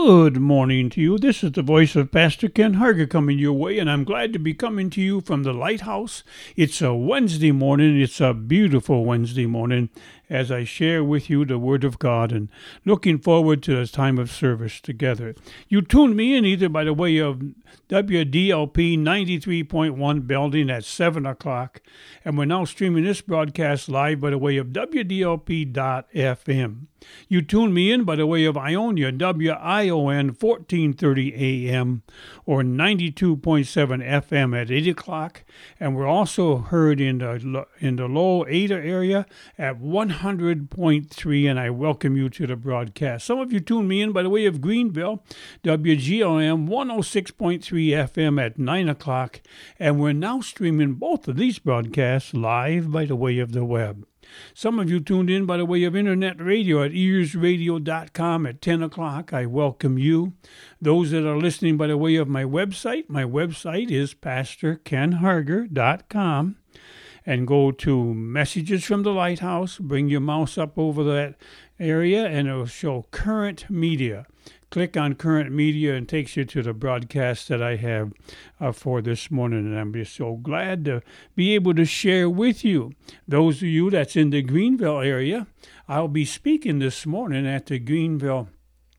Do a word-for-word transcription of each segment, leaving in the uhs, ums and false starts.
Good morning to you. This is the voice of Pastor Ken Harger coming your way, and I'm glad to be coming to you from the Lighthouse. It's a Wednesday morning. It's a beautiful Wednesday morning as I share with you the Word of God and looking forward to this time of service together. You tune me in either by the way of W D L P ninety-three point one Belding at seven o'clock, and we're now streaming this broadcast live by the way of W D L P dot F M. You tune me in by the way of Ionia, W I O N fourteen thirty A M, or ninety-two point seven F M at eight o'clock, and we're also heard in the, in the Lowell Ada area at one hundred point three, and I welcome you to the broadcast. Some of you tune me in by the way of Greenville, W G L M one oh six point three F M at nine o'clock, and we're now streaming both of these broadcasts live by the way of the web. Some of you tuned in by the way of internet radio at ears radio dot com at ten o'clock. I welcome you. Those that are listening by the way of my website, my website is pastor ken harger dot com. And go to Messages from the Lighthouse. Bring your mouse up over that area and it'll show Current Media. Click on Current Media and takes you to the broadcast that I have uh, for this morning. And I'm just so glad to be able to share with you. Those of you that's in the Greenville area, I'll be speaking this morning at the Greenville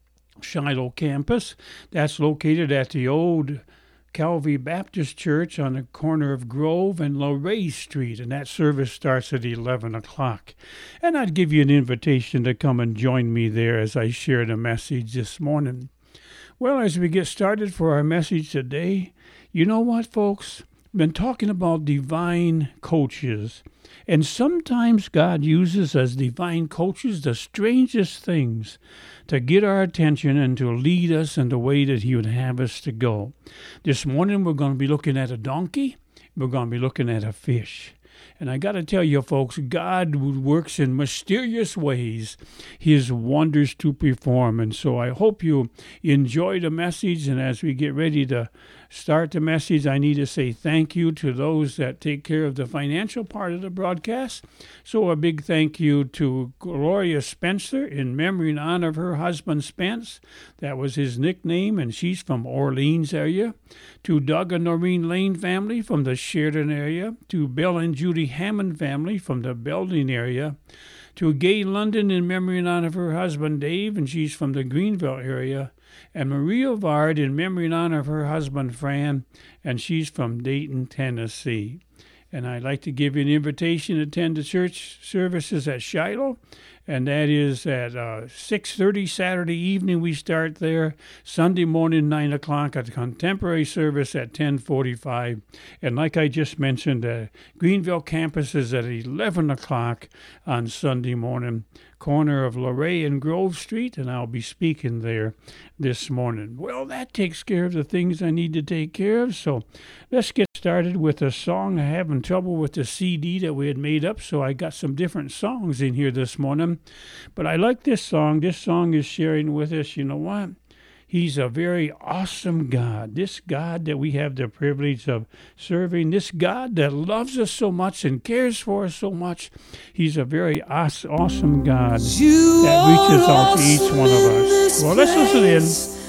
Shiloh campus. That's located at the old Calvary Baptist Church on the corner of Grove and Luray Street, and that service starts at eleven o'clock. And I'd give you an invitation to come and join me there as I share the message this morning. Well, as we get started for our message today, you know what, folks? I've been talking about divine coaches, and sometimes God uses as divine coaches the strangest things to get our attention and to lead us in the way that He would have us to go. This morning we're going to be looking at a donkey. We're going to be looking at a fish. And I got to tell you, folks, God works in mysterious ways, His wonders to perform. And so I hope you enjoy the message. And as we get ready to start the message, I need to say thank you to those that take care of the financial part of the broadcast. So a big thank you to Gloria Spencer in memory and honor of her husband Spence. That was his nickname, and she's from Orleans area. To Doug and Noreen Lane family from the Sheridan area. To Bill and Judy Hammond family from the Belding area. To Gay London in memory and honor of her husband Dave, and she's from the Greenville area. And Maria Vard in memory and honor of her husband Fran, and she's from Dayton, Tennessee. And I'd like to give you an invitation to attend the church services at Shiloh, and that is at uh, six thirty Saturday evening. We start there. Sunday morning, nine o'clock, at the contemporary service at ten forty-five. And like I just mentioned, the Greenville campus is at eleven o'clock on Sunday morning, corner of Luray and Grove Street, and I'll be speaking there this morning. Well, that takes care of the things I need to take care of, so let's get started with a song. I'm having trouble with the C D that we had made up, so I got some different songs in here this morning. But I like this song. This song is sharing with us, you know what? He's a very awesome God. This God that we have the privilege of serving, this God that loves us so much and cares for us so much, He's a very awesome God that reaches out to each one of us. Well, let's listen in.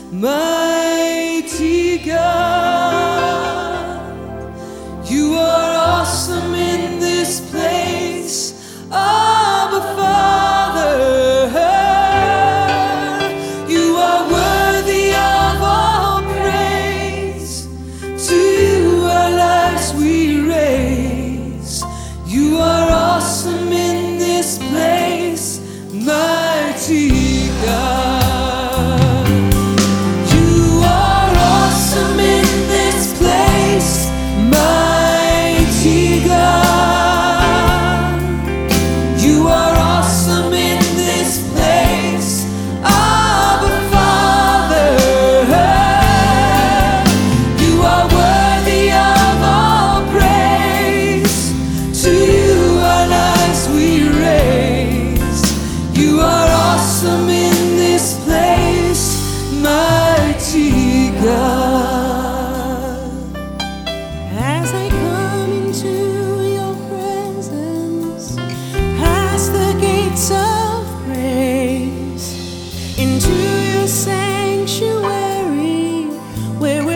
Mighty God, You are awesome in this place. Abba, Father, You are worthy of all praise. To You our lives we raise. You are awesome in this place, mighty God. You are awesome in this place, mighty God. You are awesome in this place, Abba, Father. You are worthy of all praise. To You our lives we raise. You are awesome in this place, mighty God. As I come into Your presence, past the gates of praise, into Your sanctuary,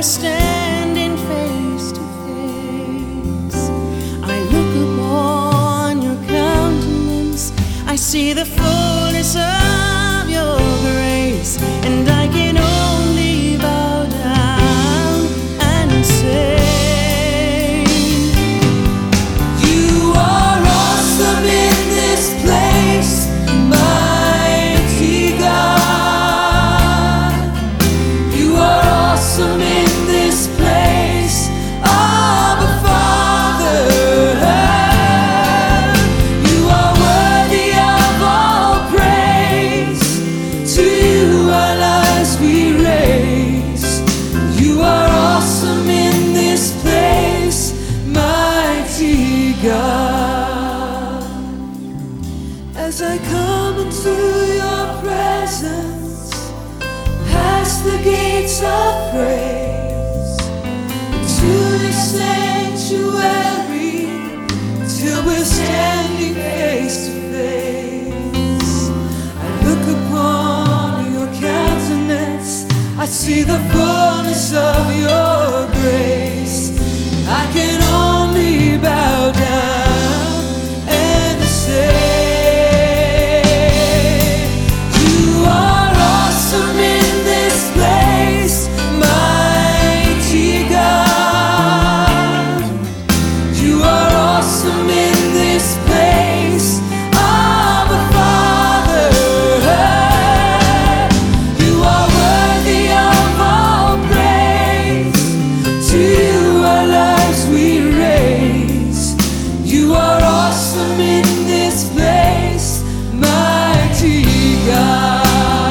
standing face to face. I look upon your countenance, I see the fullness of your grace, and I can only bow down and say, You are awesome in this place, mighty God. You are awesome in this place, Abba Father. You are worthy of all praise. To you our lives we raise. You are awesome in this place, mighty God. As I come into your presence, past the gates of praise, to the sanctuary, till we're standing face to face. I look upon your countenance, I see the fullness of your grace. I can only bow down and say, You are awesome in this place, mighty God. You are awesome in this place, Abba Father. You are worthy of all praise. To you our lives we raise. You are awesome in this place, mighty God.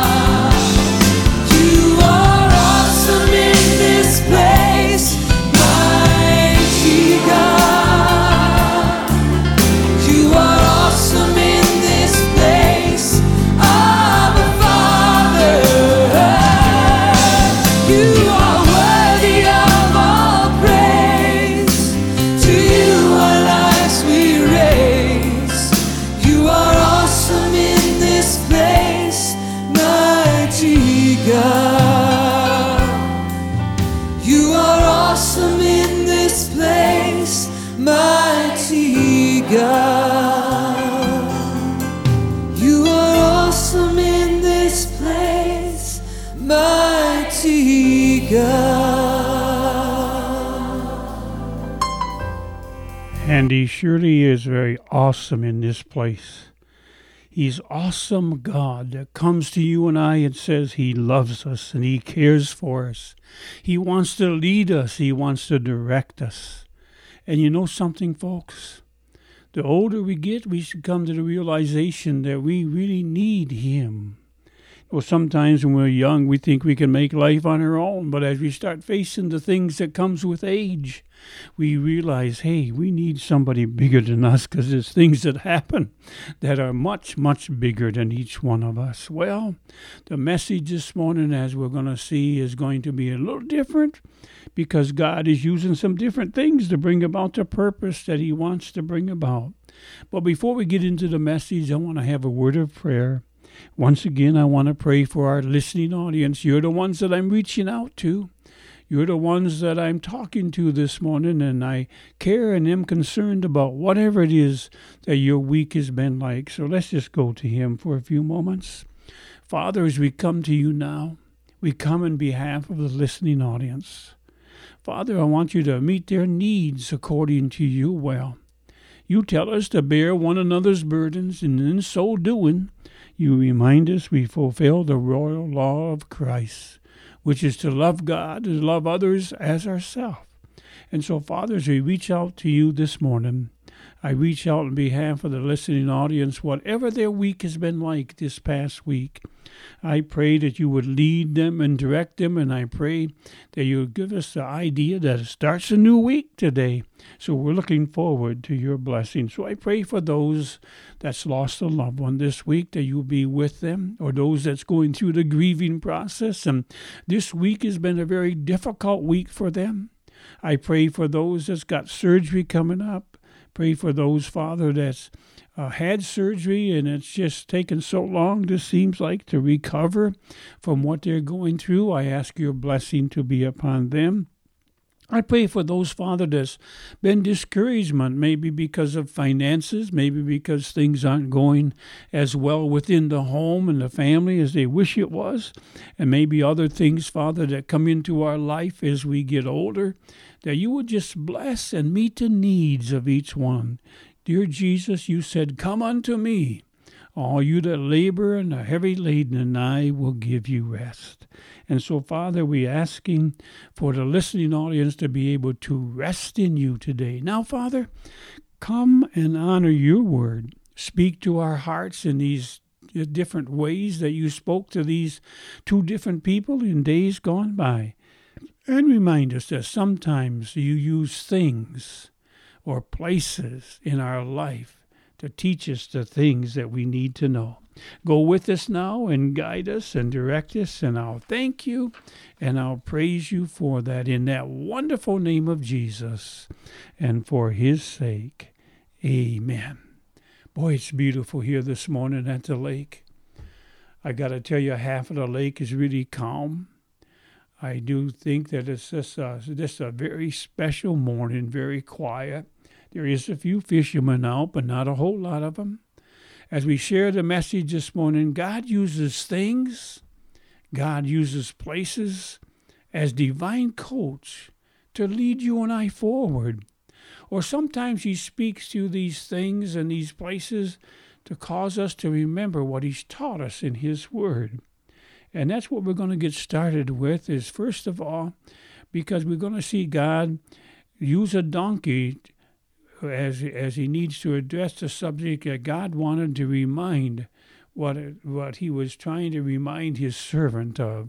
You are awesome in this place, mighty God. You are awesome in this place, Abba Father. You are worthy of all praise. To you our lives we raise. You are awesome in this place, mighty God. You are awesome in this place, mighty God. You are awesome in this place, mighty God. And he surely is very awesome in this place. He's awesome God that comes to you and I and says he loves us and he cares for us. He wants to lead us. He wants to direct us. And you know something, folks? The older we get, we should come to the realization that we really need him. Well, sometimes when we're young, we think we can make life on our own. But as we start facing the things that comes with age, we realize, hey, we need somebody bigger than us, because there's things that happen that are much, much bigger than each one of us. Well, the message this morning, as we're going to see, is going to be a little different, because God is using some different things to bring about the purpose that he wants to bring about. But before we get into the message, I want to have a word of prayer. Once again, I want to pray for our listening audience. You're the ones that I'm reaching out to. You're the ones that I'm talking to this morning, and I care and am concerned about whatever it is that your week has been like. So let's just go to him for a few moments. Father, as we come to you now, we come in behalf of the listening audience. Father, I want you to meet their needs according to your will. You tell us to bear one another's burdens, and in so doing, you remind us we fulfill the royal law of Christ, which is to love God and love others as ourselves. And so, Father, as we reach out to you this morning, I reach out on behalf of the listening audience, whatever their week has been like this past week. I pray that you would lead them and direct them, and I pray that you would give us the idea that it starts a new week today. So we're looking forward to your blessing. So I pray for those that's lost a loved one this week, that you'll be with them, or those that's going through the grieving process. And this week has been a very difficult week for them. I pray for those that's got surgery coming up. Pray for those, Father, that's uh, had surgery and it's just taken so long, this seems like, to recover from what they're going through. I ask your blessing to be upon them. I pray for those, Father, that's been discouragement, maybe because of finances, maybe because things aren't going as well within the home and the family as they wish it was, and maybe other things, Father, that come into our life as we get older, that you would just bless and meet the needs of each one. Dear Jesus, you said, "Come unto me, all you that labor and are heavy laden, and I will give you rest." And so, Father, we're asking for the listening audience to be able to rest in you today. Now, Father, come and honor your word. Speak to our hearts in these different ways that you spoke to these two different people in days gone by. And remind us that sometimes you use things or places in our life to teach us the things that we need to know. Go with us now and guide us and direct us, and I'll thank you and I'll praise you for that in that wonderful name of Jesus and for his sake. Amen. Boy, it's beautiful here this morning at the lake. I got to tell you, half of the lake is really calm. I do think that it's just a, just a very special morning, very quiet. There is a few fishermen out, but not a whole lot of them. As we share the message this morning, God uses things, God uses places as divine coach to lead you and I forward. Or sometimes he speaks to these things and these places to cause us to remember what he's taught us in his word. And that's what we're going to get started with, is first of all, because we're going to see God use a donkey as as he needs to address the subject that God wanted to remind what what he was trying to remind his servant of,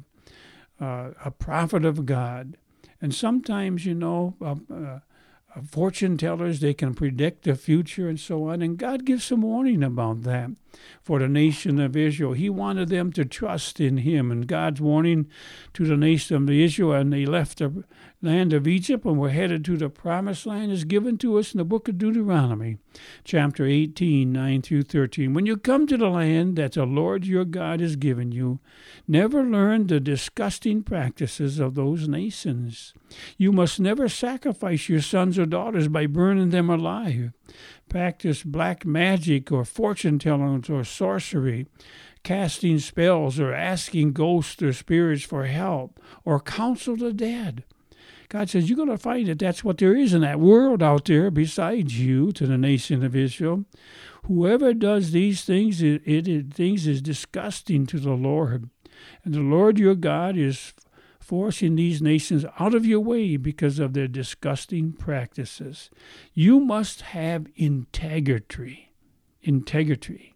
uh, a prophet of God. And sometimes, you know, uh, uh, fortune tellers, they can predict the future and so on, and God gives some warning about that for the nation of Israel. He wanted them to trust in him, and God's warning to the nation of Israel, and they left the land of Egypt and were headed to the promised land, is given to us in the book of Deuteronomy, chapter eighteen, nine through thirteen. When you come to the land that the Lord your God has given you, never learn the disgusting practices of those nations. You must never sacrifice your sons or daughters by burning them alive. Practice black magic or fortune telling or sorcery, casting spells or asking ghosts or spirits for help, or counsel the dead. God says you're going to find that that's what there is in that world out there besides you, to the nation of Israel. Whoever does these things, it, it things is disgusting to the Lord. And the Lord your God is forcing these nations out of your way because of their disgusting practices. You must have integrity. Integrity.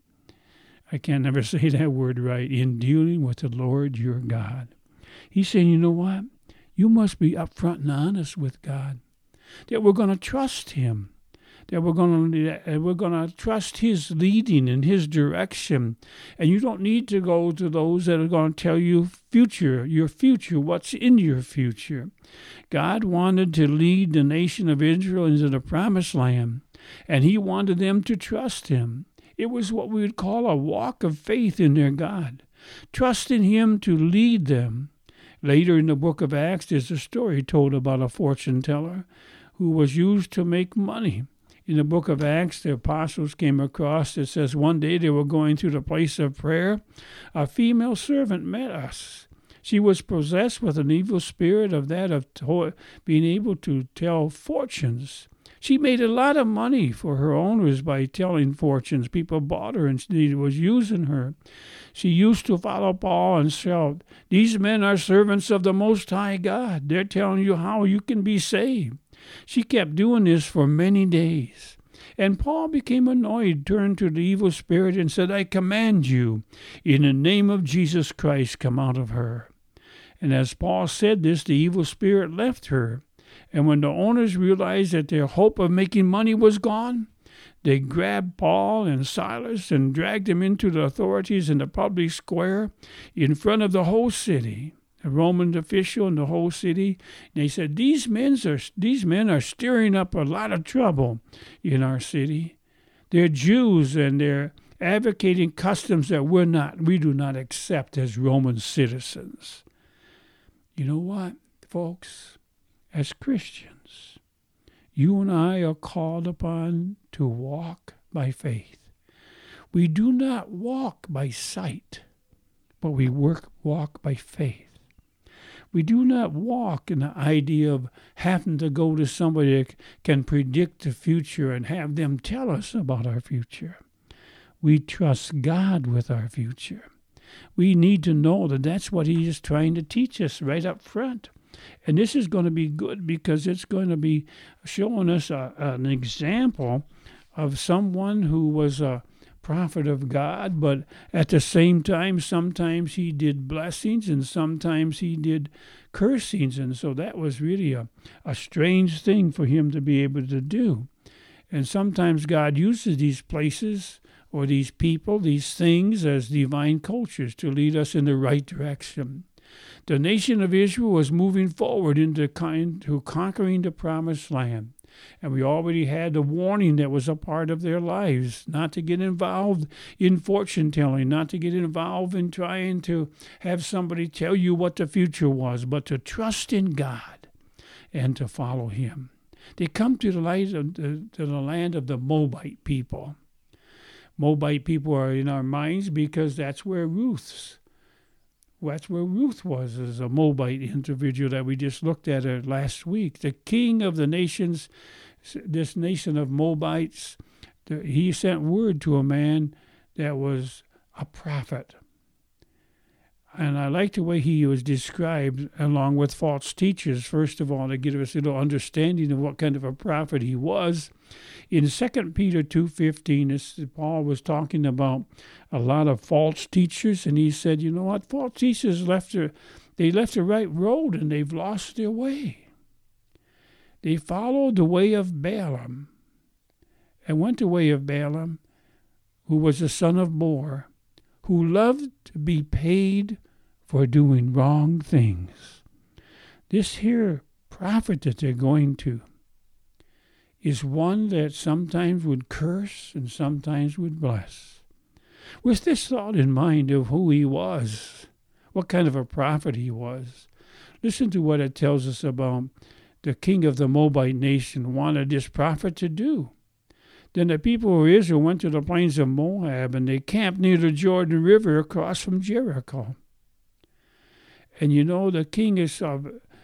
I can't never say that word right. In dealing with the Lord your God. He's saying, you know what? You must be upfront and honest with God. That we're going to trust him. That we're going to we're going to trust his leading and his direction. And you don't need to go to those that are going to tell you future, your future, what's in your future. God wanted to lead the nation of Israel into the promised land, and he wanted them to trust him. It was what we would call a walk of faith in their God. Trusting him to lead them. Later in the book of Acts, there's a story told about a fortune teller who was used to make money. In the book of Acts, the apostles came across, it says one day they were going through the place of prayer. A female servant met us. She was possessed with an evil spirit of that of to- being able to tell fortunes. She made a lot of money for her owners by telling fortunes. People bought her and she was using her. She used to follow Paul and shout, "These men are servants of the Most High God. They're telling you how you can be saved." She kept doing this for many days. And Paul became annoyed, turned to the evil spirit and said, "I command you, in the name of Jesus Christ, come out of her." And as Paul said this, the evil spirit left her. And when the owners realized that their hope of making money was gone, they grabbed Paul and Silas and dragged them into the authorities in the public square in front of the whole city. A Roman official in the whole city. And they said, these men are these men are stirring up a lot of trouble in our city. They're Jews and they're advocating customs that we're not, we do not accept as Roman citizens. You know what, folks? as Christians. You and I are called upon to walk by faith. We do not walk by sight, but we work, walk by faith. We do not walk in the idea of having to go to somebody that can predict the future and have them tell us about our future. We trust God with our future. We need to know that that's what He is trying to teach us right up front. And this is going to be good because it's going to be showing us a, an example of someone who was a prophet of God, but at the same time, sometimes he did blessings and sometimes he did cursings. And so that was really a, a strange thing for him to be able to do. And sometimes God uses these places or these people, these things as divine cultures to lead us in the right direction. The nation of Israel was moving forward into, into conquering the promised land. And we already had the warning that was a part of their lives, not to get involved in fortune-telling, not to get involved in trying to have somebody tell you what the future was, but to trust in God and to follow Him. They come to the, light of the, to the land of the Moabite people. Moabite people are in our minds because that's where Ruth's That's where Ruth was, as a Moabite individual that we just looked at her last week. The king of the nations, this nation of Moabites, he sent word to a man that was a prophet. And I like the way he was described along with false teachers, first of all, to give us a little understanding of what kind of a prophet he was. In Second Peter two fifteen, Paul was talking about a lot of false teachers, and he said, you know what, false teachers left their, they left the right road and they've lost their way. They followed the way of Balaam and went the way of Balaam, who was the son of Beor, who loved to be paid for doing wrong things. This here prophet that they're going to is one that sometimes would curse and sometimes would bless. With this thought in mind of who he was, what kind of a prophet he was, listen to what it tells us about the king of the Moabite nation wanted this prophet to do. Then the people of Israel went to the plains of Moab, and they camped near the Jordan River across from Jericho. And you know, the king is, uh,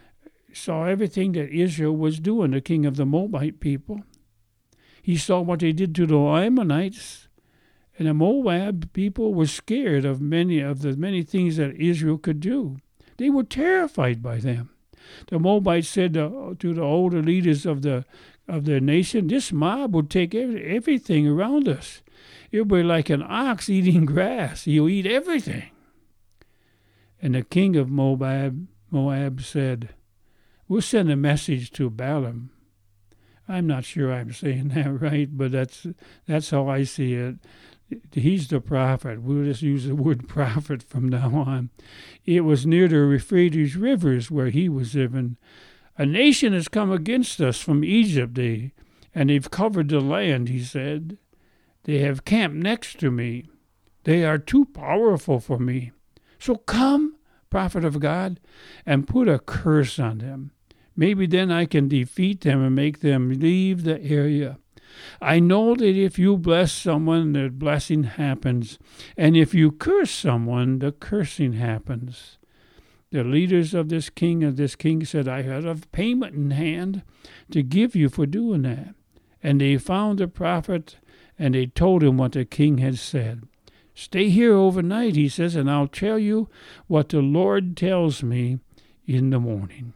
saw everything that Israel was doing, the king of the Moabite people. He saw what they did to the Ammonites, and the Moab people were scared of many of the many things that Israel could do. They were terrified by them. The Moabites said to, to the older leaders of the of their nation, this mob will take every, everything around us. It'll be like an ox eating grass. He'll eat everything. And the king of Moab, Moab said, we'll send a message to Balaam. I'm not sure I'm saying that right, but that's that's how I see it. He's the prophet. We'll just use the word prophet from now on. It was near the Euphrates rivers where he was living. A nation has come against us from Egypt, they, and they've covered the land, he said. They have camped next to me. They are too powerful for me. So come, prophet of God, and put a curse on them. Maybe then I can defeat them and make them leave the area. I know that if you bless someone, the blessing happens. And if you curse someone, the cursing happens. The leaders of this king of this king said, I had a payment in hand to give you for doing that. And they found the prophet, and they told him what the king had said. Stay here overnight, he says, and I'll tell you what the Lord tells me in the morning.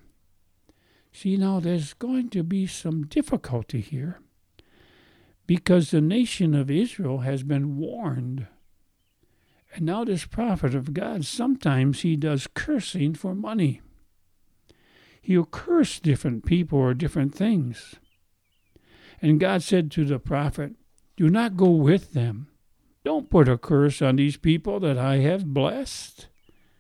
See, now there's going to be some difficulty here, because the nation of Israel has been warned. And now this prophet of God, sometimes he does cursing for money. He'll curse different people or different things. And God said to the prophet, do not go with them. Don't put a curse on these people that I have blessed.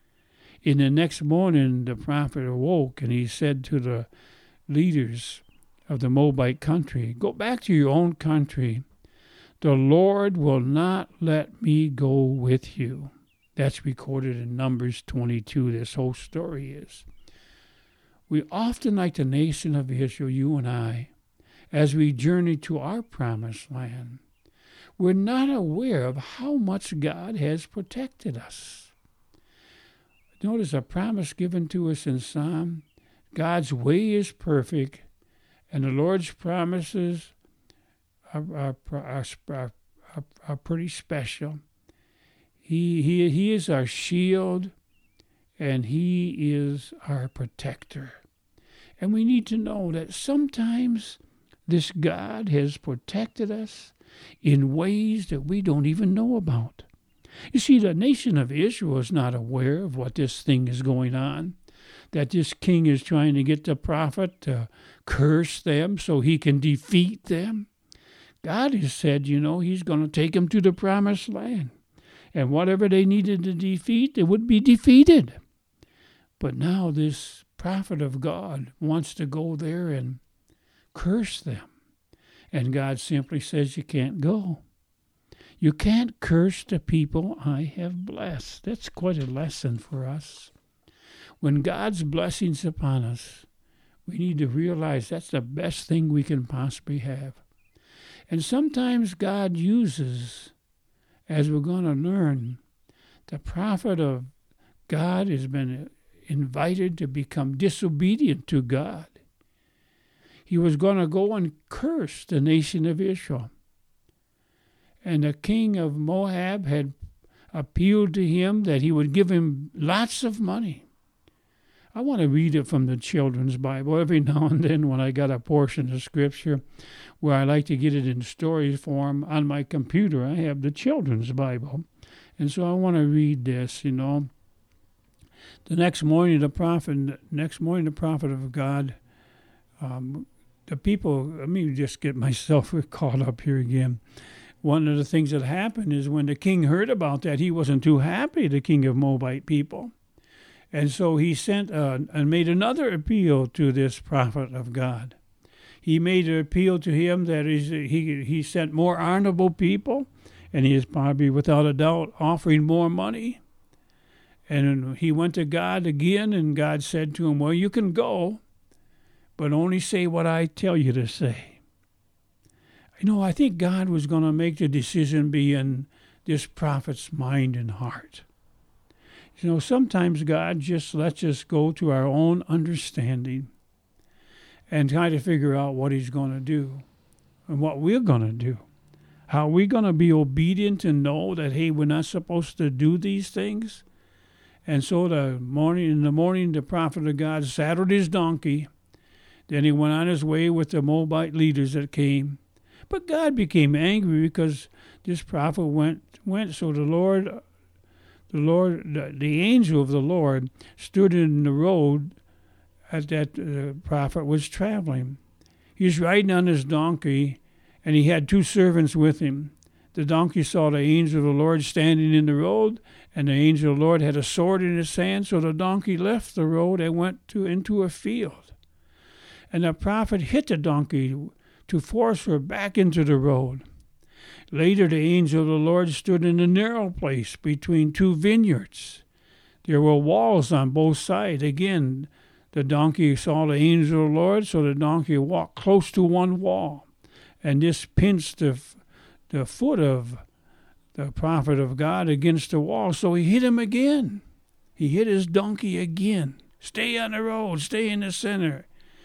In the next morning, the prophet awoke, and he said to the leaders of the Moabite country, go back to your own country. The Lord will not let me go with you. That's recorded in Numbers twenty-two, this whole story is. We often, like the nation of Israel, you and I, as we journey to our promised land, we're not aware of how much God has protected us. Notice a promise given to us in Psalm. God's way is perfect, and the Lord's promises are, are, are, are, are pretty special. He, he, he is our shield, and He is our protector. And we need to know that sometimes this God has protected us in ways that we don't even know about. You see, the nation of Israel is not aware of what this thing is going on, that this king is trying to get the prophet to curse them so he can defeat them. God has said, you know, He's going to take them to the promised land. And whatever they needed to defeat, it would be defeated. But now this prophet of God wants to go there and curse them. And God simply says, you can't go. You can't curse the people I have blessed. That's quite a lesson for us. When God's blessings upon us, we need to realize that's the best thing we can possibly have. And sometimes God uses, as we're going to learn, the prophet of God has been invited to become disobedient to God. He was going to go and curse the nation of Israel. And the king of Moab had appealed to him that he would give him lots of money. I want to read it from the Children's Bible every now and then when I got a portion of Scripture where I like to get it in story form on my computer. I have the Children's Bible. And so I want to read this, you know. The next morning, the prophet, next morning, the prophet of God, um, the people, let me just get myself caught up here again. One of the things that happened is when the king heard about that, he wasn't too happy, the king of Moabite people. And so he sent uh, and made another appeal to this prophet of God. He made an appeal to him that is, he, he sent more honorable people, and he is probably, without a doubt, offering more money. And he went to God again, and God said to him, well, you can go, but only say what I tell you to say. You know, I think God was going to make the decision be in this prophet's mind and heart. You know, sometimes God just lets us go to our own understanding and try to figure out what He's going to do and what we're going to do. How are we going to be obedient and know that, hey, we're not supposed to do these things? And so the morning, in the morning, the prophet of God saddled his donkey. Then he went on his way with the Moabite leaders that came. But God became angry because this prophet went. went. So the Lord, the Lord, the, the angel of the Lord stood in the road as that the prophet was traveling. He was riding on his donkey, and he had two servants with him. The donkey saw the angel of the Lord standing in the road, and the angel of the Lord had a sword in his hand. So the donkey left the road and went to into a field. And the prophet hit the donkey to force her back into the road. Later, the angel of the Lord stood in a narrow place between two vineyards. There were walls on both sides. Again, the donkey saw the angel of the Lord, so the donkey walked close to one wall. And this pinched the, the foot of the prophet of God against the wall, so he hit him again. He hit his donkey again. Stay on the road, stay in the center.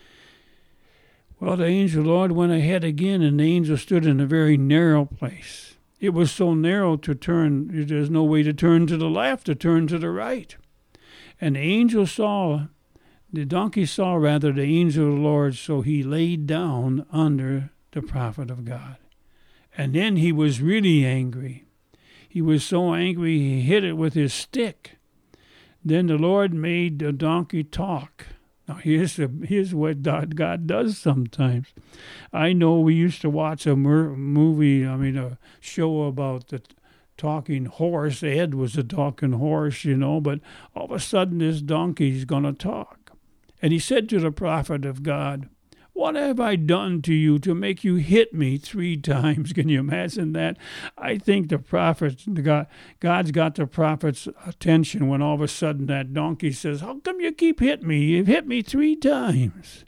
Well, the angel of the Lord went ahead again, and the angel stood in a very narrow place. It was so narrow to turn, there's no way to turn to the left, to turn to the right. And the angel saw, the donkey saw rather the angel of the Lord, so he laid down under the prophet of God. And then he was really angry. He was so angry he hit it with his stick. Then the Lord made the donkey talk. Now, here's, a, here's what God does sometimes. I know we used to watch a mer- movie, I mean, a show about the talking horse. Ed was a talking horse, you know, but all of a sudden this donkey's going to talk. And he said to the prophet of God, What have I done to you to make you hit me three times? Can you imagine that? I think the prophet, God, God's got the prophet's attention when all of a sudden that donkey says, how come you keep hitting me? You've hit me three times.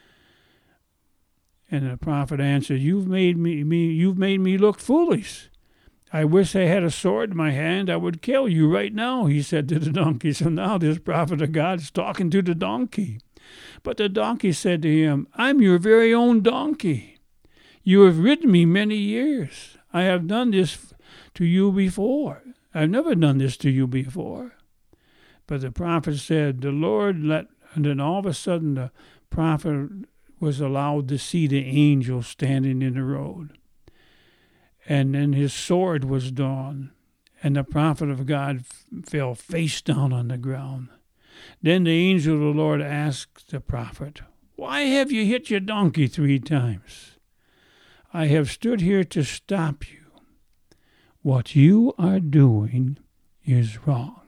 And the prophet answered, You've made me, me you've made me look foolish. I wish I had a sword in my hand. I would kill you right now, he said to the donkey. So now this prophet of God is talking to the donkey. But the donkey said to him, I'm your very own donkey. You have ridden me many years. I have done this to you before. I've never done this to you before. But the prophet said, the Lord let, and then all of a sudden the prophet was allowed to see the angel standing in the road. And then his sword was drawn, and the prophet of God f- fell face down on the ground. Then the angel of the Lord asked the prophet, Why have you hit your donkey three times? I have stood here to stop you. What you are doing is wrong.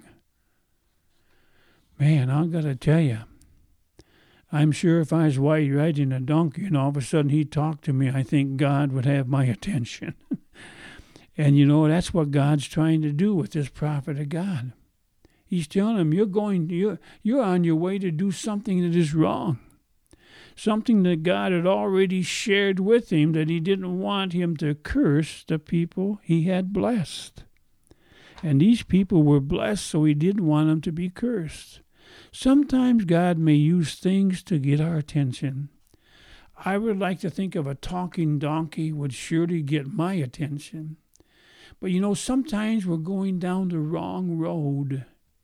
Man, I've got to tell you, I'm sure if I was white riding a donkey and all of a sudden he talked to me, I think God would have my attention. And you know, that's what God's trying to do with this prophet of God. He's telling him, you're going, you're, you're on your way to do something that is wrong. Something that God had already shared with him, that he didn't want him to curse the people he had blessed. And these people were blessed, so he didn't want them to be cursed. Sometimes God may use things to get our attention. I would like to think of a talking donkey would surely get my attention. But you know, sometimes we're going down the wrong road.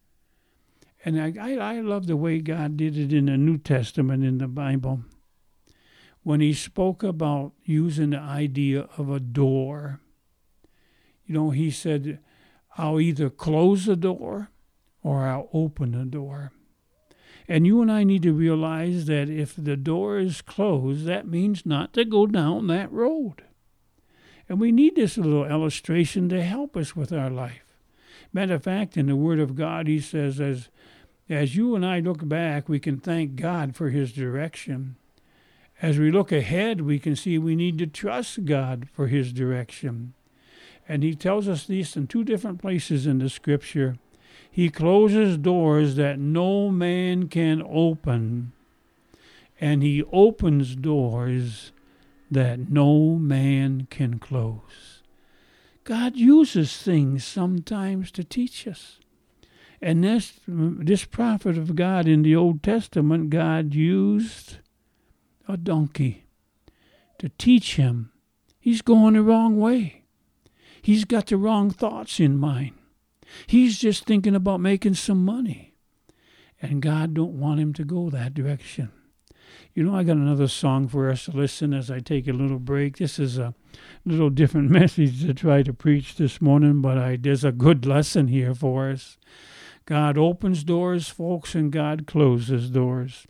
And I, I, I love the way God did it in the New Testament in the Bible. When he spoke about using the idea of a door. You know, he said, I'll either close the door or I'll open the door. And you and I need to realize that if the door is closed, that means not to go down that road. And we need this little illustration to help us with our life. Matter of fact, in the Word of God, he says, as, as you and I look back, we can thank God for his direction. As we look ahead, we can see we need to trust God for his direction. And he tells us this in two different places in the Scripture. He closes doors that no man can open, and he opens doors that no man can close. God uses things sometimes to teach us. And this, this prophet of God in the Old Testament, God used a donkey to teach him. He's going the wrong way. He's got the wrong thoughts in mind. He's just thinking about making some money. And God don't want him to go that direction. You know, I got another song for us to listen as I take a little break. This is a little different message to try to preach this morning, but I, there's a good lesson here for us. God opens doors, folks, and God closes doors.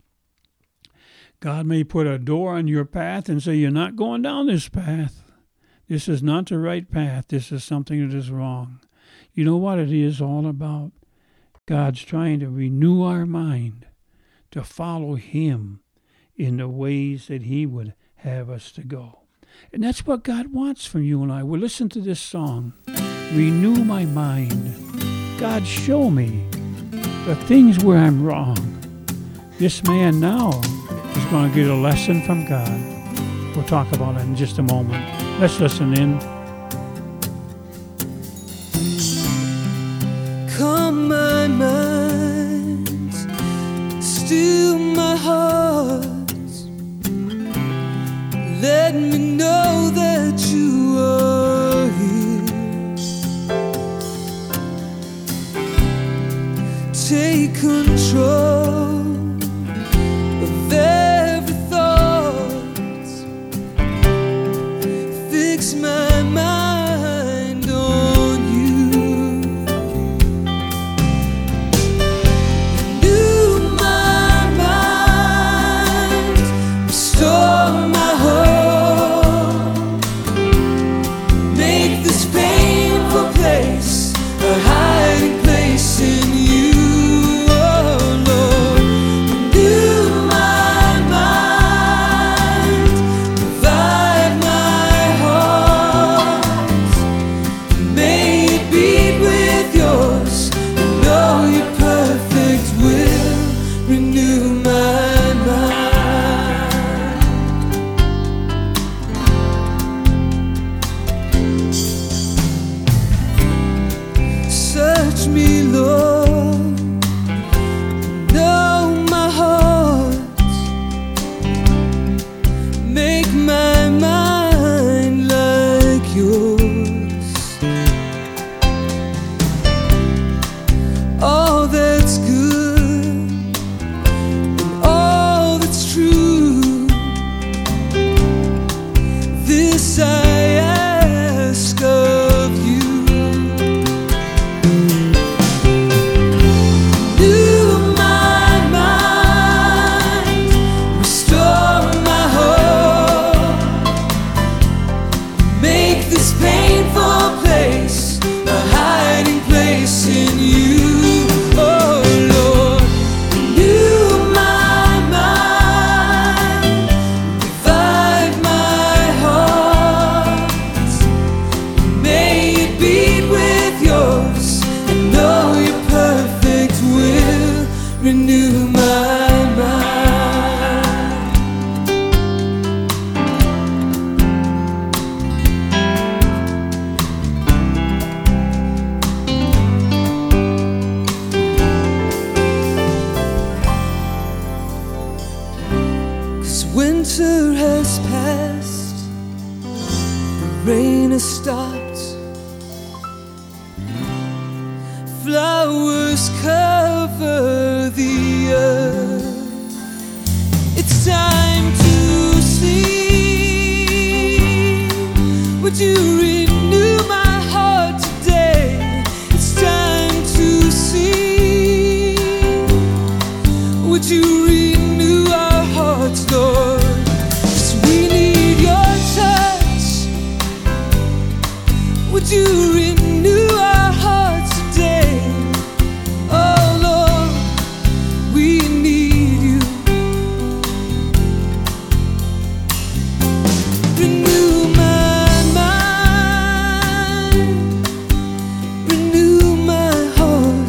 God may put a door on your path and say, you're not going down this path. This is not the right path. This is something that is wrong. You know what it is all about? God's trying to renew our mind to follow him in the ways that he would have us to go. And that's what God wants from you and I. We'll listen to this song, Renew My Mind. God, show me the things where I'm wrong. This man now is going to get a lesson from God. We'll talk about it in just a moment. Let's listen in. Calm my mind, still my heart. Let me know that you are here. Take control of every thought. Fix my mind on you. Renew my mind, restore my heart. renew my mind. Search me, Lord, know my heart, make my mind like yours. All that's good and all that's true, this I ask of you. Renew my mind. 'Cause winter has passed, the rain has stopped, flowers cover the earth. It's time to sing. Would you renew my heart today? It's time to sing. Would you renew our hearts, Lord? 'Cause we need your touch. Would you renew our hearts today? Oh Lord, we need you. Renew my mind, renew my heart.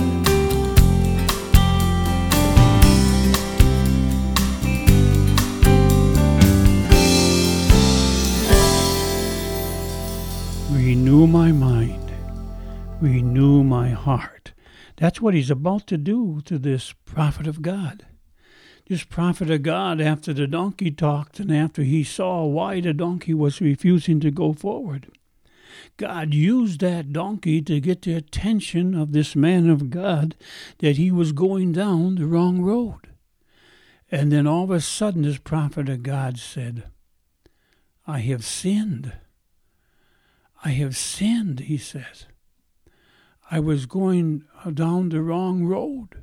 Renew my mind, renew my heart. That's what he's about to do to this prophet of God. This prophet of God, after the donkey talked and after he saw why the donkey was refusing to go forward, God used that donkey to get the attention of this man of God that he was going down the wrong road. And then all of a sudden this prophet of God said, I have sinned. I have sinned, he says. I was going down the wrong road.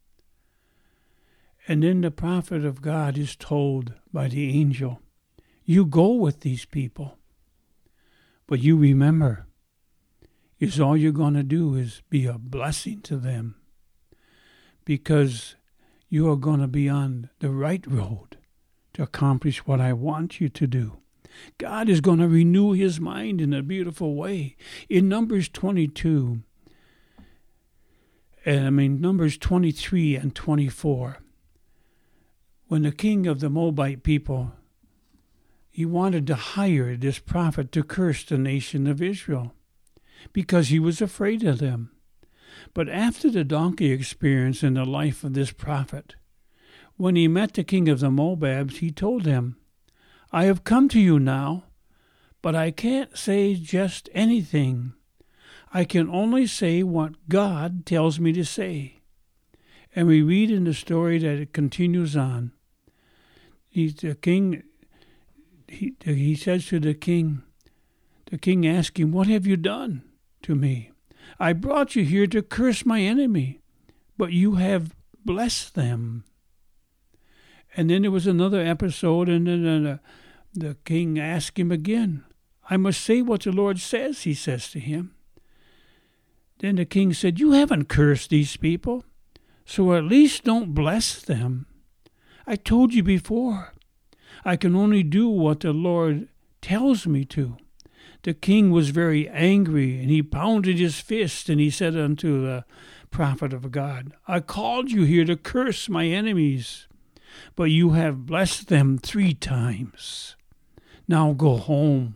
And then the prophet of God is told by the angel, you go with these people. But you remember, is all you're going to do is be a blessing to them. Because you are going to be on the right road to accomplish what I want you to do. God is going to renew his mind in a beautiful way. In Numbers twenty-two, and I mean Numbers twenty-three and twenty-four, when the king of the Moabite people, he wanted to hire this prophet to curse the nation of Israel because he was afraid of them. But after the donkey experience in the life of this prophet, when he met the king of the Moabs, he told him, I have come to you now, but I can't say just anything. I can only say what God tells me to say. And we read in the story that it continues on. He, the king, he, he says to the king, the king asked him, what have you done to me? I brought you here to curse my enemy, but you have blessed them. And then there was another episode, and then uh, the king asked him again. I must say what the Lord says, he says to him. Then the king said, you haven't cursed these people, so at least don't bless them. I told you before, I can only do what the Lord tells me to. The king was very angry, and he pounded his fist, and he said unto the prophet of God. I called you here to curse my enemies, but you have blessed them three times. Now go home.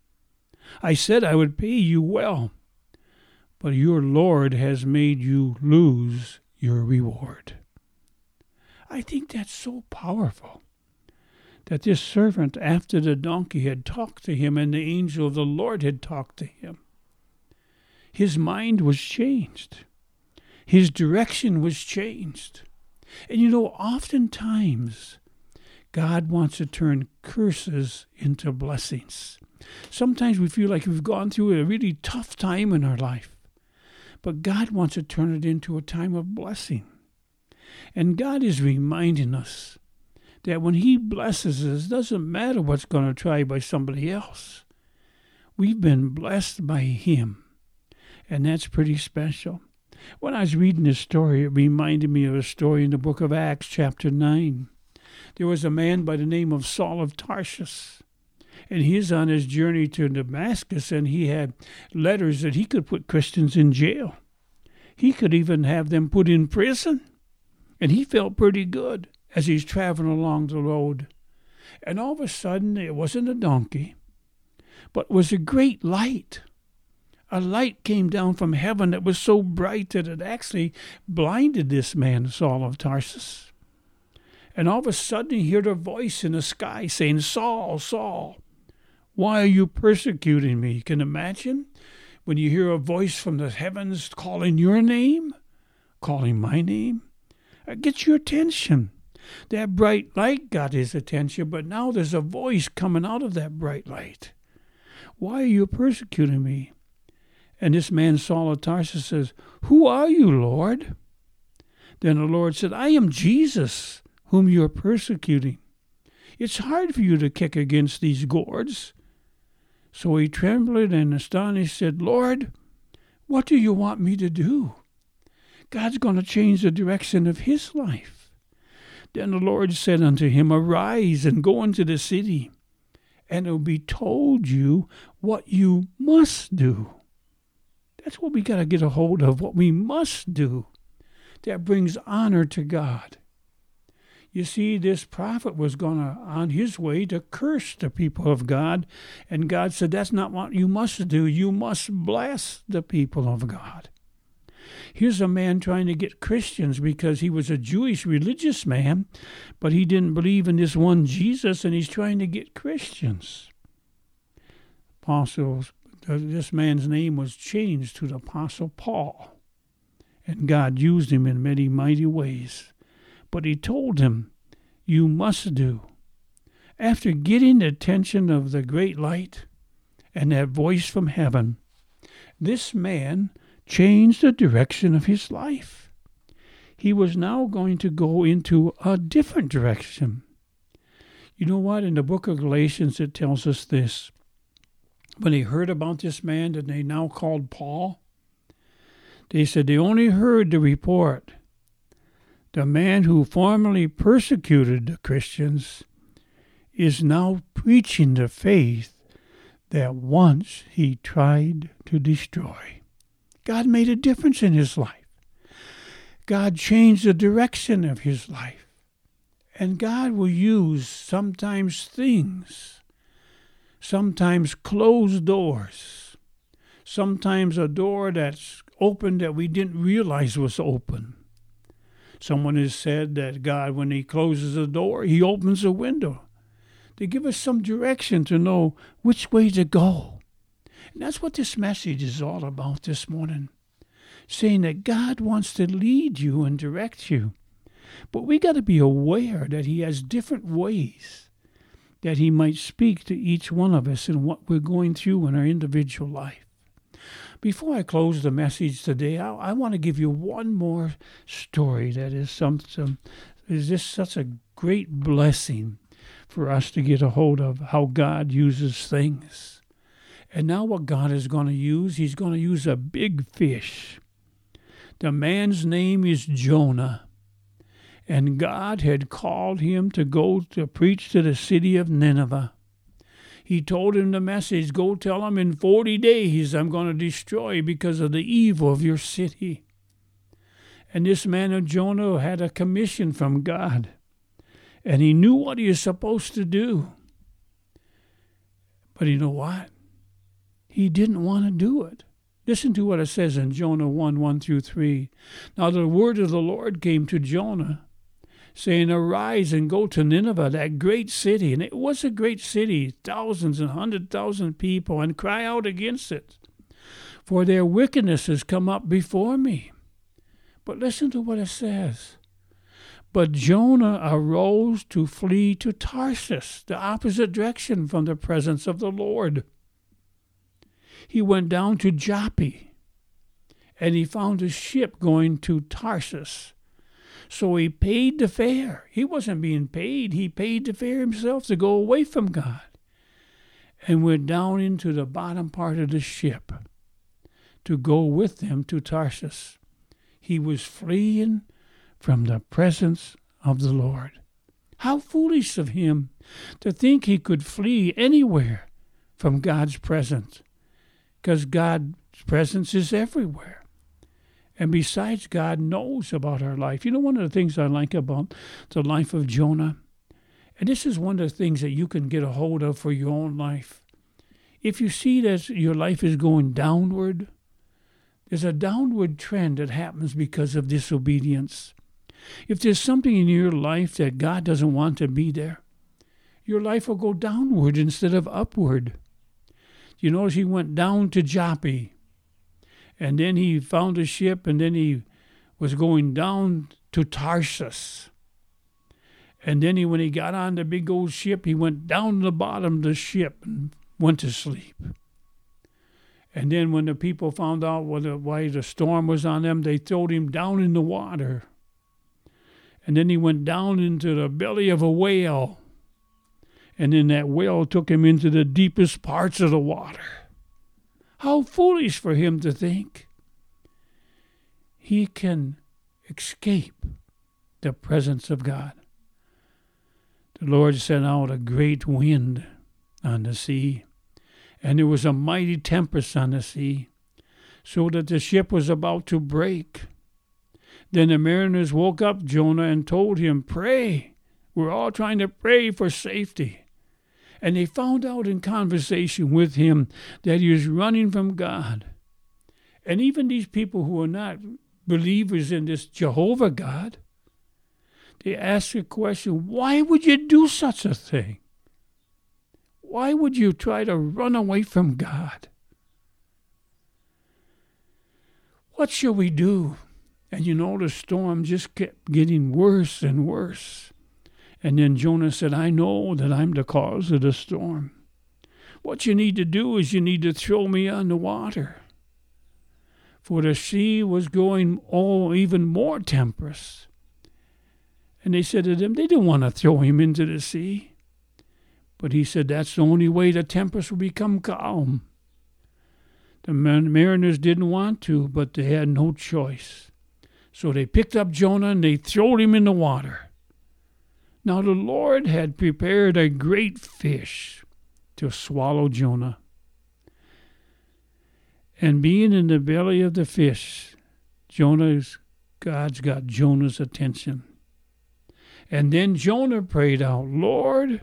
I said I would pay you well, but your Lord has made you lose your reward." I think that's so powerful, that this servant, after the donkey had talked to him and the angel of the Lord had talked to him, his mind was changed. His direction was changed. And you know, oftentimes, God wants to turn curses into blessings. Sometimes we feel like we've gone through a really tough time in our life, but God wants to turn it into a time of blessing. And God is reminding us that when he blesses us, it doesn't matter what's going to try by somebody else. We've been blessed by him, and that's pretty special. When I was reading this story, it reminded me of a story in the book of Acts, chapter nine. There was a man by the name of Saul of Tarsus, and he's on his journey to Damascus, and he had letters that he could put Christians in jail. He could even have them put in prison. And he felt pretty good as he's traveling along the road. And all of a sudden, it wasn't a donkey, but it was a great light. A light came down from heaven that was so bright that it actually blinded this man, Saul of Tarsus. And all of a sudden, he heard a voice in the sky saying, "Saul, Saul, why are you persecuting me?" Can you imagine when you hear a voice from the heavens calling your name, calling my name? It gets your attention. That bright light got his attention, but now there's a voice coming out of that bright light. "Why are you persecuting me?" And this man, Saul of Tarsus, says, "Who are you, Lord?" Then the Lord said, "I am Jesus, whom you are persecuting. It's hard for you to kick against these gourds." So he trembled and astonished said, "Lord, what do you want me to do?" God's going to change the direction of his life. Then the Lord said unto him, "Arise and go into the city, and it will be told you what you must do." That's what we got to get a hold of, what we must do. That brings honor to God. You see, this prophet was going to, on his way, to curse the people of God. And God said, that's not what you must do. You must bless the people of God. Here's a man trying to get Christians because he was a Jewish religious man, but he didn't believe in this one Jesus, and he's trying to get Christians. Apostles, this man's name was changed to the Apostle Paul, and God used him in many mighty ways. But he told him, you must do. After getting the attention of the great light and that voice from heaven, this man changed the direction of his life. He was now going to go into a different direction. You know what? In the book of Galatians, it tells us this. When they heard about this man that they now called Paul, they said they only heard the report. The man who formerly persecuted the Christians is now preaching the faith that once he tried to destroy. God made a difference in his life. God changed the direction of his life. And God will use sometimes things, sometimes closed doors, sometimes a door that's open that we didn't realize was open. Someone has said that God, when he closes a door, he opens a window to give us some direction to know which way to go. And that's what this message is all about this morning, saying that God wants to lead you and direct you. But we got to be aware that he has different ways that he might speak to each one of us in what we're going through in our individual life. Before I close the message today, I, I want to give you one more story that is some, some is just such a great blessing for us to get a hold of how God uses things. And now what God is going to use, he's going to use a big fish. The man's name is Jonah. And God had called him to go to preach to the city of Nineveh. He told him the message, go tell them in forty days I'm going to destroy because of the evil of your city. And this man of Jonah had a commission from God. And he knew what he was supposed to do. But you know what? He didn't want to do it. Listen to what it says in Jonah one, one through three. Now the word of the Lord came to Jonah, saying, Arise and go to Nineveh, that great city. And it was a great city, thousands and hundred thousand people, and cry out against it. For their wickedness has come up before me. But listen to what it says. But Jonah arose to flee to Tarsus, the opposite direction from the presence of the Lord. He went down to Joppa, and he found a ship going to Tarsus. So he paid the fare. He wasn't being paid. He paid the fare himself to go away from God, and went down into the bottom part of the ship to go with them to Tarsus. He was fleeing from the presence of the Lord. How foolish of him to think he could flee anywhere from God's presence, because God's presence is everywhere. And besides, God knows about our life. You know, one of the things I like about the life of Jonah, and this is one of the things that you can get a hold of for your own life. If you see that your life is going downward, there's a downward trend that happens because of disobedience. If there's something in your life that God doesn't want to be there, your life will go downward instead of upward. You notice he went down to Joppa, and then he found a ship, and then he was going down to Tarsus. And then he, when he got on the big old ship, he went down to the bottom of the ship and went to sleep. And then when the people found out why the storm was on them, they threw him down in the water. And then he went down into the belly of a whale. And then that whale took him into the deepest parts of the water. How foolish for him to think he can escape the presence of God. The Lord sent out a great wind on the sea, and there was a mighty tempest on the sea, so that the ship was about to break. Then the mariners woke up Jonah and told him, Pray. We're all trying to pray for safety. And they found out in conversation with him that he was running from God. And even these people who are not believers in this Jehovah God, they asked the question, why would you do such a thing? Why would you try to run away from God? What shall we do? And you know, the storm just kept getting worse and worse. And then Jonah said, I know that I'm the cause of the storm. What you need to do is you need to throw me on the water. For the sea was going oh, even more tempestuous. And they said to them, they didn't want to throw him into the sea. But he said, that's the only way the tempest will become calm. The mariners didn't want to, but they had no choice. So they picked up Jonah and they threw him in the water. Now the Lord had prepared a great fish to swallow Jonah. And being in the belly of the fish, Jonah's God's got Jonah's attention. And then Jonah prayed out, Lord,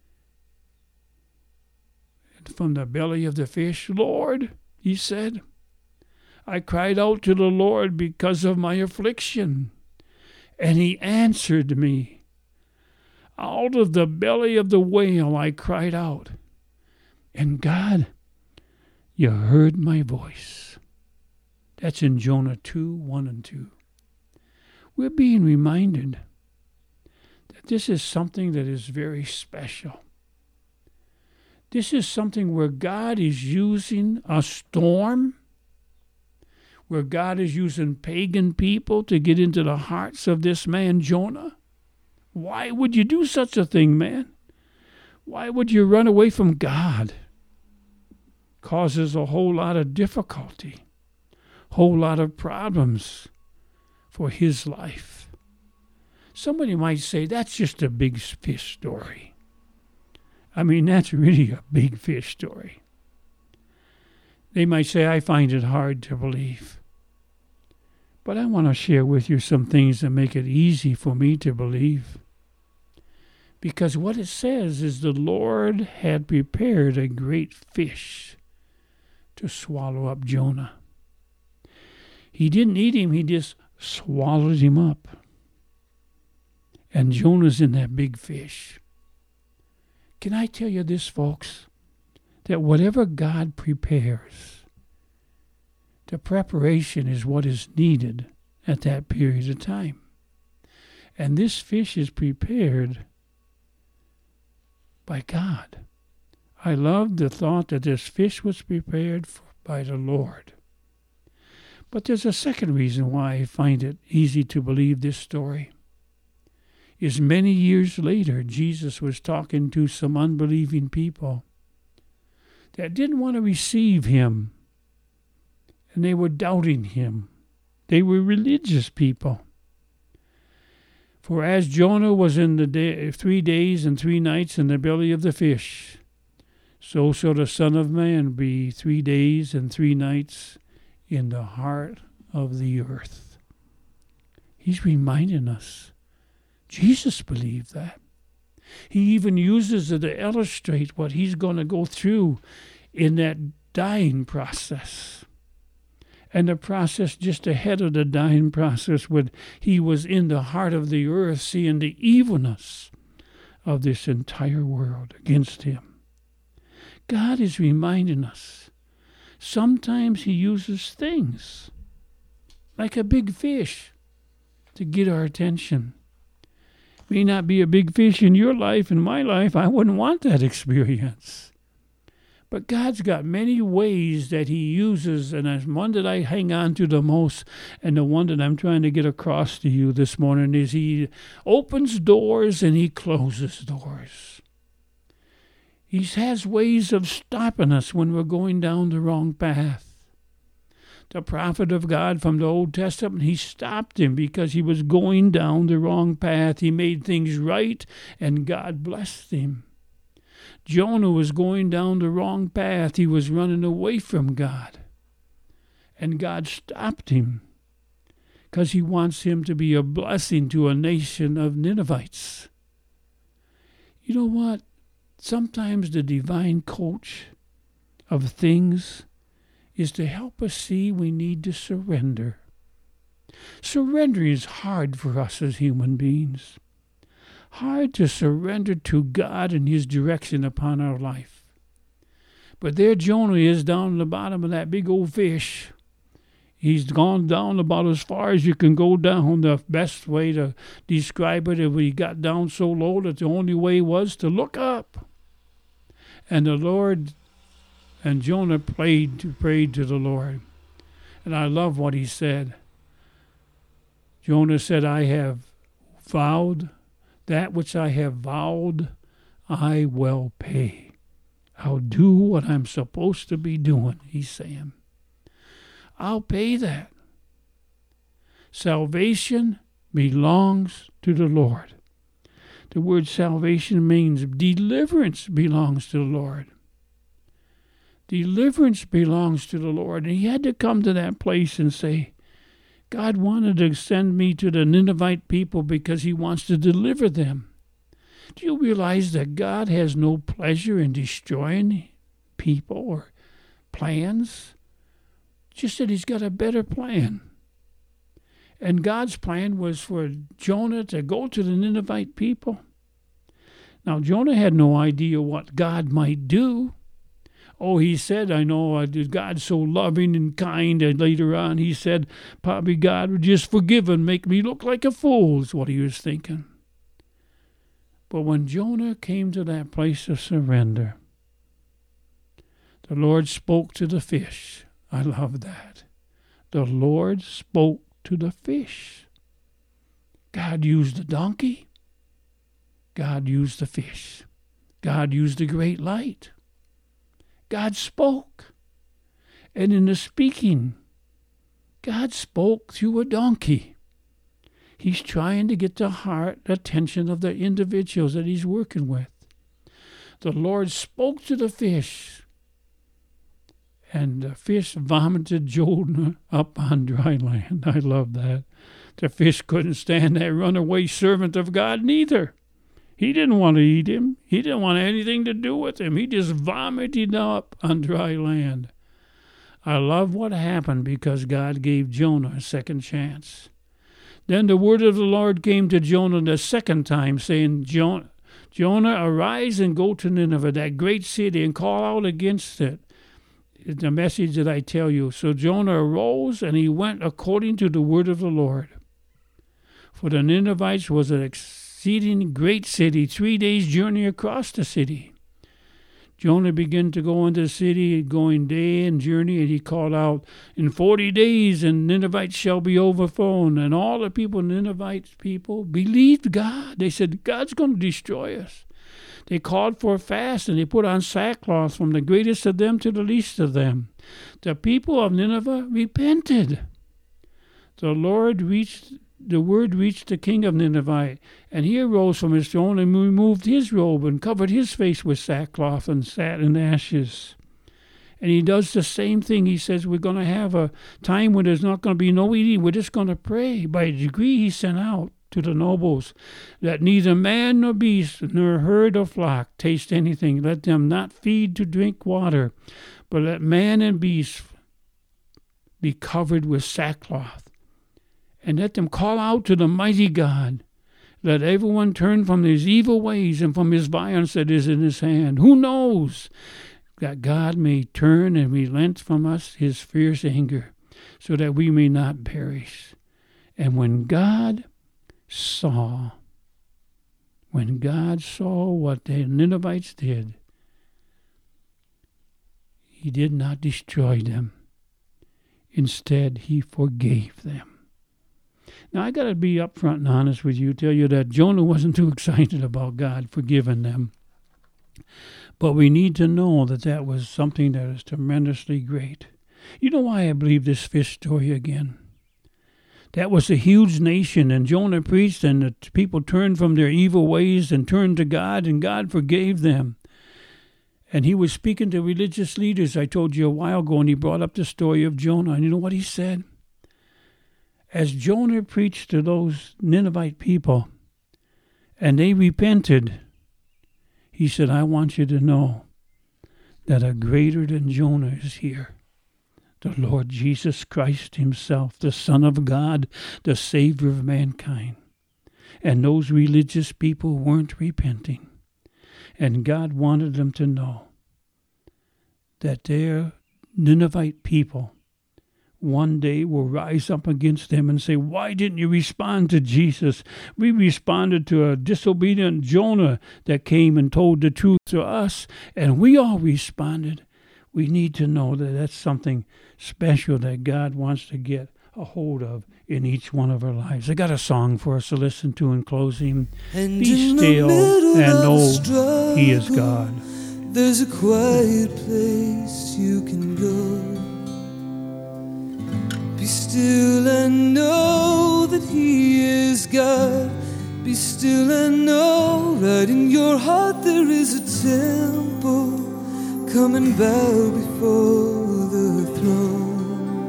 from the belly of the fish, Lord, he said, I cried out to the Lord because of my affliction, and he answered me. Out of the belly of the whale I cried out, and God, you heard my voice. That's in Jonah two, one and two. We're being reminded that this is something that is very special. This is something where God is using a storm, where God is using pagan people to get into the hearts of this man Jonah. Why would you do such a thing, man? Why would you run away from God? Causes a whole lot of difficulty, whole lot of problems for his life. Somebody might say, that's just a big fish story. I mean, that's really a big fish story. They might say, I find it hard to believe. But I want to share with you some things that make it easy for me to believe. Because what it says is the Lord had prepared a great fish to swallow up Jonah. He didn't eat him, he just swallowed him up. And Jonah's in that big fish. Can I tell you this, folks? That whatever God prepares, the preparation is what is needed at that period of time. And this fish is prepared by God. I love the thought that this fish was prepared for, by the Lord. But there's a second reason why I find it easy to believe this story. Is many years later, Jesus was talking to some unbelieving people that didn't want to receive him, and they were doubting him. They were religious people. For as Jonah was in the day, three days and three nights in the belly of the fish, so shall the Son of Man be three days and three nights in the heart of the earth. He's reminding us. Jesus believed that. He even uses it to illustrate what he's going to go through in that dying process. And the process just ahead of the dying process, when he was in the heart of the earth, seeing the evilness of this entire world against him. God is reminding us. Sometimes he uses things, like a big fish, to get our attention. May not be a big fish in your life, in my life. I wouldn't want that experience. But God's got many ways that he uses, and the one that I hang on to the most, and the one that I'm trying to get across to you this morning, is he opens doors and he closes doors. He has ways of stopping us when we're going down the wrong path. The prophet of God from the Old Testament, he stopped him because he was going down the wrong path. He made things right, and God blessed him. Jonah was going down the wrong path. He was running away from God. And God stopped him because he wants him to be a blessing to a nation of Ninevites. You know what? Sometimes the divine coach of things is to help us see we need to surrender. Surrender is hard for us as human beings. Hard to surrender to God and his direction upon our life. But there Jonah is down in the bottom of that big old fish. He's gone down about as far as you can go down. The best way to describe it is he got down so low that the only way was to look up. And the Lord and Jonah prayed, prayed to the Lord. And I love what he said. Jonah said, I have vowed that which I have vowed, I will pay. I'll do what I'm supposed to be doing, he's saying. I'll pay that. Salvation belongs to the Lord. The word salvation means deliverance belongs to the Lord. Deliverance belongs to the Lord. And he had to come to that place and say, God wanted to send me to the Ninevite people because he wants to deliver them. Do you realize that God has no pleasure in destroying people or plans? Just that he's got a better plan. And God's plan was for Jonah to go to the Ninevite people. Now, Jonah had no idea what God might do. Oh, he said, I know, God's so loving and kind. And later on, he said, probably God would just forgive and make me look like a fool, is what he was thinking. But when Jonah came to that place of surrender, the Lord spoke to the fish. I love that. The Lord spoke to the fish. God used the donkey. God used the fish. God used the great light. God spoke. And in the speaking, God spoke through a donkey. He's trying to get the heart, the attention of the individuals that he's working with. The Lord spoke to the fish. And the fish vomited Jonah up on dry land. I love that. The fish couldn't stand that runaway servant of God neither. He didn't want to eat him. He didn't want anything to do with him. He just vomited up on dry land. I love what happened because God gave Jonah a second chance. Then the word of the Lord came to Jonah the second time, saying, Jonah, Jonah, arise and go to Nineveh, that great city, and call out against it. It's the message that I tell you. So Jonah arose, and he went according to the word of the Lord. For the Ninevites was an exceeding great city, three days' journey across the city. Jonah began to go into the city, going day and journey, and he called out, in forty days, and Ninevites shall be overthrown. And all the people, Ninevites people, believed God. They said, God's going to destroy us. They called for a fast, and they put on sackcloth from the greatest of them to the least of them. The people of Nineveh repented. The Lord reached The word reached the king of Nineveh, and he arose from his throne and removed his robe and covered his face with sackcloth and sat in ashes. And he does the same thing. He says we're going to have a time when there's not going to be no eating. We're just going to pray. By a decree he sent out to the nobles that neither man nor beast nor herd or flock taste anything. Let them not feed to drink water, but let man and beast be covered with sackcloth. And let them call out to the mighty God. Let everyone turn from his evil ways and from his violence that is in his hand. Who knows that God may turn and relent from us his fierce anger, so that we may not perish. And when God saw, when God saw what the Ninevites did, he did not destroy them. Instead, he forgave them. Now, I got to be upfront and honest with you, tell you that Jonah wasn't too excited about God forgiving them. But we need to know that that was something that is tremendously great. You know why I believe this fish story again? That was a huge nation, and Jonah preached, and the people turned from their evil ways and turned to God, and God forgave them. And he was speaking to religious leaders, I told you a while ago, and he brought up the story of Jonah. And you know what he said? As Jonah preached to those Ninevite people, and they repented, he said, I want you to know that a greater than Jonah is here. The Lord Jesus Christ himself, the Son of God, the Savior of mankind. And those religious people weren't repenting. And God wanted them to know that their Ninevite people one day will rise up against them and say, why didn't you respond to Jesus? We responded to a disobedient Jonah that came and told the truth to us, and we all responded. We need to know that that's something special that God wants to get a hold of in each one of our lives. I got a song for us to listen to in closing. And Be in still the and middle of know struggle, he is God. There's a quiet place you can go. Be still and know that he is God. Be still and know right in your heart there is a temple. Come and bow before the throne.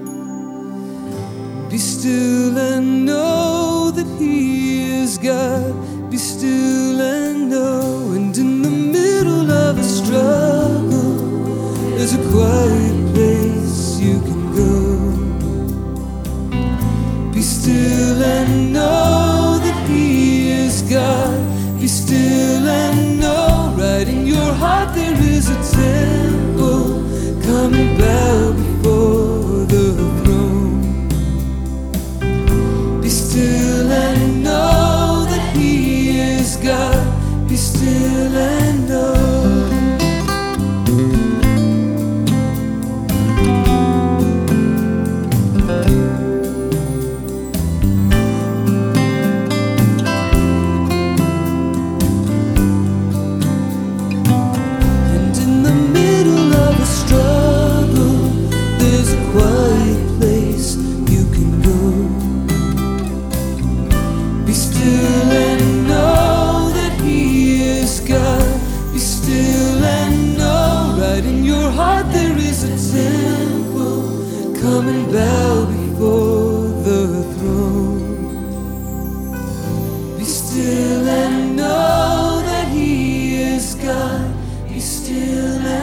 Be still and know that he is God. Be still and know. And in the middle of a struggle, there's a quiet place you can go. Be still and know that he is God. Be still and know right in your heart there is a temple. Come and bow before the throne. Be still and know that he is God. Be still and know. Be still and know that he is God. Be still